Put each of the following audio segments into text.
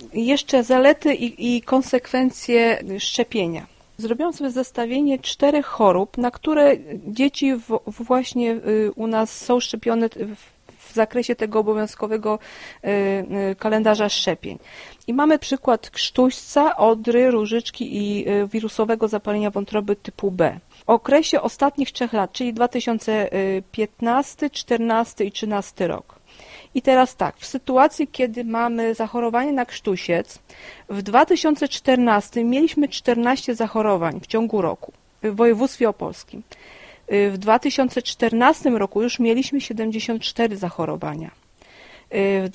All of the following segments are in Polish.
jeszcze zalety i konsekwencje szczepienia. Zrobiłam sobie zestawienie 4 chorób, na które dzieci właśnie u nas są szczepione w zakresie tego obowiązkowego kalendarza szczepień. I mamy przykład krztuśca, odry, różyczki i wirusowego zapalenia wątroby typu B. W okresie ostatnich 3 lat, czyli 2015, 2014 i 2013 rok. I teraz tak, w sytuacji, kiedy mamy zachorowanie na krztusiec, w 2014 mieliśmy 14 zachorowań w ciągu roku w województwie opolskim. W 2014 roku już mieliśmy 74 zachorowania. W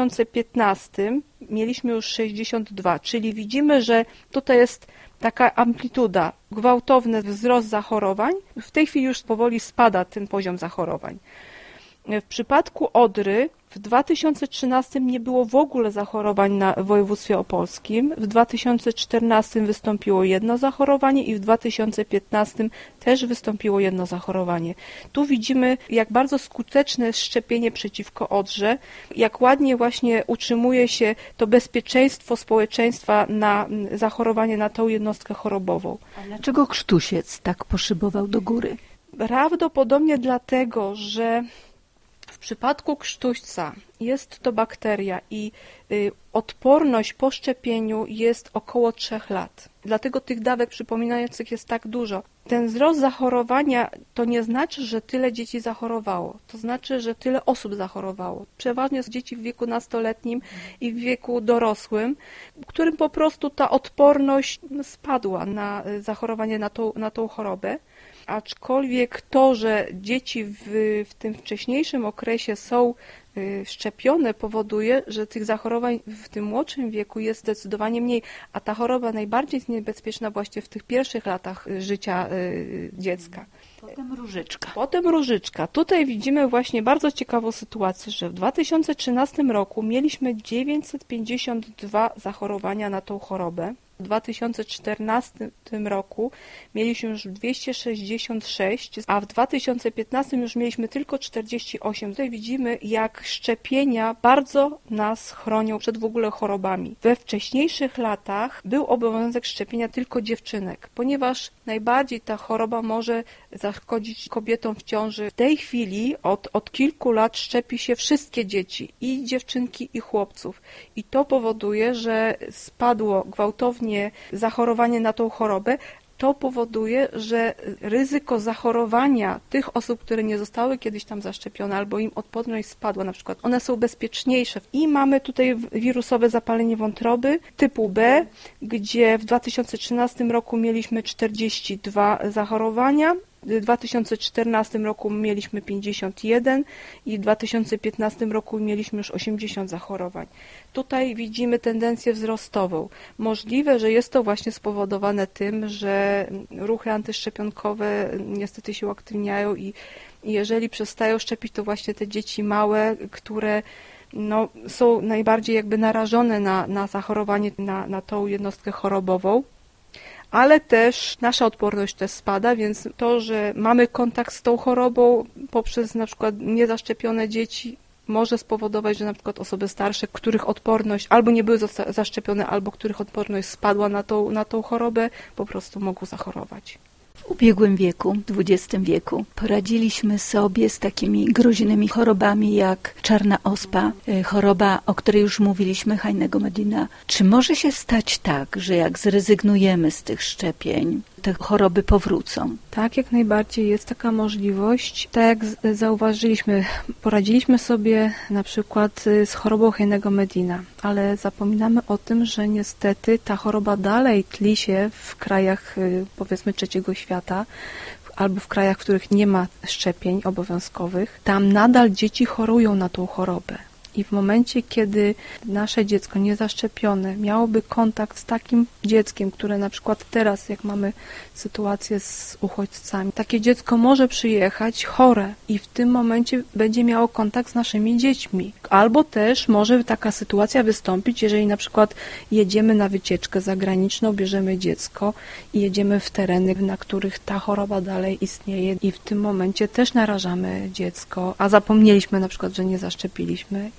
2015 mieliśmy już 62, czyli widzimy, że tutaj jest taka amplituda, gwałtowny wzrost zachorowań. W tej chwili już powoli spada ten poziom zachorowań. W przypadku odry w 2013 nie było w ogóle zachorowań w województwie opolskim. W 2014 wystąpiło 1 zachorowanie i w 2015 też wystąpiło 1 zachorowanie. Tu widzimy, jak bardzo skuteczne jest szczepienie przeciwko odrze, jak ładnie właśnie utrzymuje się to bezpieczeństwo społeczeństwa na zachorowanie na tą jednostkę chorobową. A dlaczego krztusiec tak poszybował do góry? Prawdopodobnie dlatego, że w przypadku krztuśca jest to bakteria i odporność po szczepieniu jest około 3 lat. Dlatego tych dawek przypominających jest tak dużo. Ten wzrost zachorowania to nie znaczy, że tyle dzieci zachorowało. To znaczy, że tyle osób zachorowało. Przeważnie są dzieci w wieku nastoletnim i w wieku dorosłym, którym po prostu ta odporność spadła na zachorowanie na tą chorobę. Aczkolwiek to, że dzieci w tym wcześniejszym okresie są szczepione, powoduje, że tych zachorowań w tym młodszym wieku jest zdecydowanie mniej, a ta choroba najbardziej jest niebezpieczna właśnie w tych pierwszych latach życia dziecka. Potem różyczka. Tutaj widzimy właśnie bardzo ciekawą sytuację, że w 2013 roku mieliśmy 952 zachorowania na tą chorobę. W 2014 roku mieliśmy już 266, a w 2015 już mieliśmy tylko 48. Tutaj widzimy, jak szczepienia bardzo nas chronią przed w ogóle chorobami. We wcześniejszych latach był obowiązek szczepienia tylko dziewczynek, ponieważ najbardziej ta choroba może zaszkodzić kobietom w ciąży. W tej chwili od kilku lat szczepi się wszystkie dzieci, i dziewczynki, i chłopców. I to powoduje, że spadło gwałtownie zachorowanie na tą chorobę. To powoduje, że ryzyko zachorowania tych osób, które nie zostały kiedyś tam zaszczepione albo im odporność spadła na przykład, one są bezpieczniejsze. I mamy tutaj wirusowe zapalenie wątroby typu B, gdzie w 2013 roku mieliśmy 42 zachorowania, w 2014 roku mieliśmy 51 i w 2015 roku mieliśmy już 80 zachorowań. Tutaj widzimy tendencję wzrostową. Możliwe, że jest to właśnie spowodowane tym, że ruchy antyszczepionkowe niestety się uaktywniają i jeżeli przestają szczepić, to właśnie te dzieci małe, które są najbardziej jakby narażone na zachorowanie na tą jednostkę chorobową. Ale też nasza odporność też spada, więc to, że mamy kontakt z tą chorobą poprzez na przykład niezaszczepione dzieci, może spowodować, że na przykład osoby starsze, których odporność albo nie były zaszczepione, albo których odporność spadła na tą chorobę, po prostu mogą zachorować. W ubiegłym wieku, XX wieku, poradziliśmy sobie z takimi groźnymi chorobami jak czarna ospa, choroba, o której już mówiliśmy, Heinego Medina. Czy może się stać tak, że jak zrezygnujemy z tych szczepień, te choroby powrócą? Tak, jak najbardziej jest taka możliwość. Tak jak zauważyliśmy, poradziliśmy sobie na przykład z chorobą Heinego Medina, ale zapominamy o tym, że niestety ta choroba dalej tli się w krajach, powiedzmy, trzeciego świata, albo w krajach, w których nie ma szczepień obowiązkowych. Tam nadal dzieci chorują na tą chorobę. I w momencie, kiedy nasze dziecko niezaszczepione miałoby kontakt z takim dzieckiem, które na przykład teraz, jak mamy sytuację z uchodźcami, takie dziecko może przyjechać chore i w tym momencie będzie miało kontakt z naszymi dziećmi. Albo też może taka sytuacja wystąpić, jeżeli na przykład jedziemy na wycieczkę zagraniczną, bierzemy dziecko i jedziemy w tereny, na których ta choroba dalej istnieje i w tym momencie też narażamy dziecko, a zapomnieliśmy na przykład, że nie zaszczepiliśmy i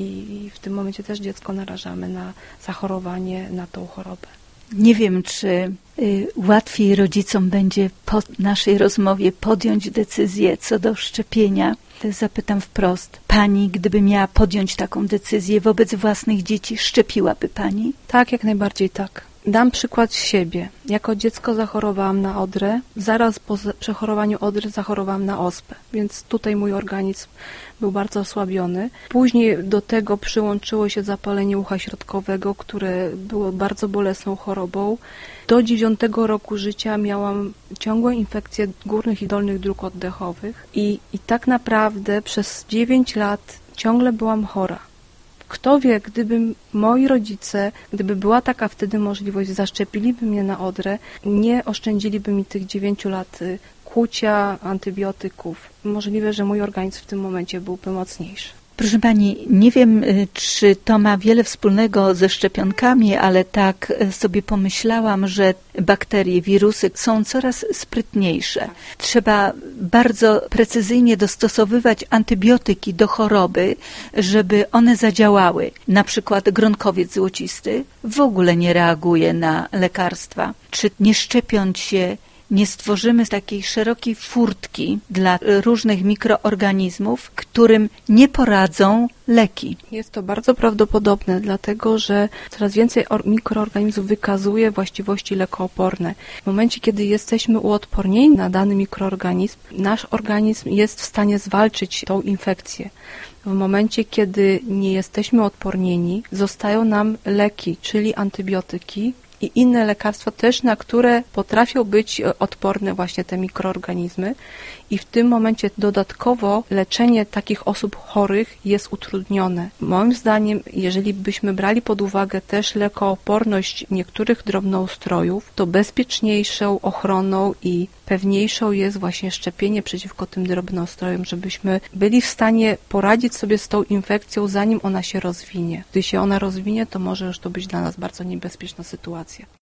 i w tym momencie też dziecko narażamy na zachorowanie na tą chorobę. Nie wiem, czy łatwiej rodzicom będzie po naszej rozmowie podjąć decyzję co do szczepienia. Zapytam wprost, pani, gdyby miała podjąć taką decyzję wobec własnych dzieci, szczepiłaby pani? Tak, jak najbardziej tak. Dam przykład siebie. Jako dziecko zachorowałam na odrę. Zaraz po przechorowaniu odry zachorowałam na ospę, więc tutaj mój organizm był bardzo osłabiony. Później do tego przyłączyło się zapalenie ucha środkowego, które było bardzo bolesną chorobą. Do 9 roku życia miałam ciągłe infekcje górnych i dolnych dróg oddechowych i tak naprawdę przez 9 lat ciągle byłam chora. Kto wie, gdyby moi rodzice, gdyby była taka wtedy możliwość, zaszczepiliby mnie na odrę, nie oszczędziliby mi tych 9 lat kłucia, antybiotyków. Możliwe, że mój organizm w tym momencie byłby mocniejszy. Proszę pani, nie wiem, czy to ma wiele wspólnego ze szczepionkami, ale tak sobie pomyślałam, że bakterie, wirusy są coraz sprytniejsze. Trzeba bardzo precyzyjnie dostosowywać antybiotyki do choroby, żeby one zadziałały. Na przykład gronkowiec złocisty w ogóle nie reaguje na lekarstwa. Czy nie szczepiąc się, nie stworzymy takiej szerokiej furtki dla różnych mikroorganizmów, którym nie poradzą leki? Jest to bardzo prawdopodobne, dlatego że coraz więcej mikroorganizmów wykazuje właściwości lekooporne. W momencie, kiedy jesteśmy uodpornieni na dany mikroorganizm, nasz organizm jest w stanie zwalczyć tą infekcję. W momencie, kiedy nie jesteśmy odpornieni, zostają nam leki, czyli antybiotyki, i inne lekarstwa też, na które potrafią być odporne właśnie te mikroorganizmy i w tym momencie dodatkowo leczenie takich osób chorych jest utrudnione. Moim zdaniem, jeżeli byśmy brali pod uwagę też lekooporność niektórych drobnoustrojów, to bezpieczniejszą ochroną i pewniejszą jest właśnie szczepienie przeciwko tym drobnoustrojom, żebyśmy byli w stanie poradzić sobie z tą infekcją, zanim ona się rozwinie. Gdy się ona rozwinie, to może już to być dla nas bardzo niebezpieczna sytuacja.